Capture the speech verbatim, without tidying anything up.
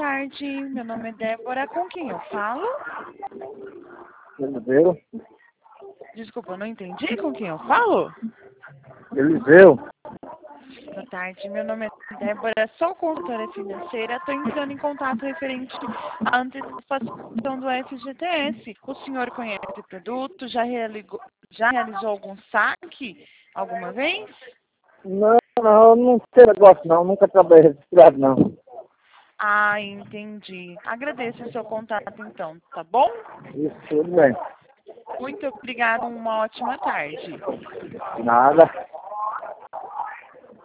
tarde. Meu nome é Débora. Com quem eu falo? Eliseu. Desculpa, eu não entendi com quem eu falo. Eliseu. Boa tarde, meu nome é Débora, sou consultora financeira, estou entrando em contato referente à antecipação do F G T S. O senhor conhece o produto? Já realizou, já realizou algum saque alguma vez? Não, não, não tem negócio não, nunca trabalhei registrado não. Ah, entendi. Agradeço o seu contato então, tá bom? Isso, tudo bem. Muito obrigada, uma ótima tarde. Nada.